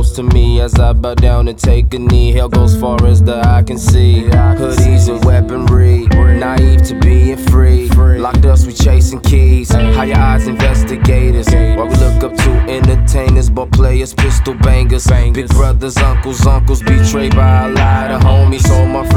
close to me as I bow down and take a knee. Hell goes far as the eye can see. Hoodies and weaponry, naive to being free. Locked us, we chasing keys. Higher eyes, investigators. While we look up to entertainers, ball players, pistol bangers. Big brothers, uncles, betrayed by a lie to homies. So my friends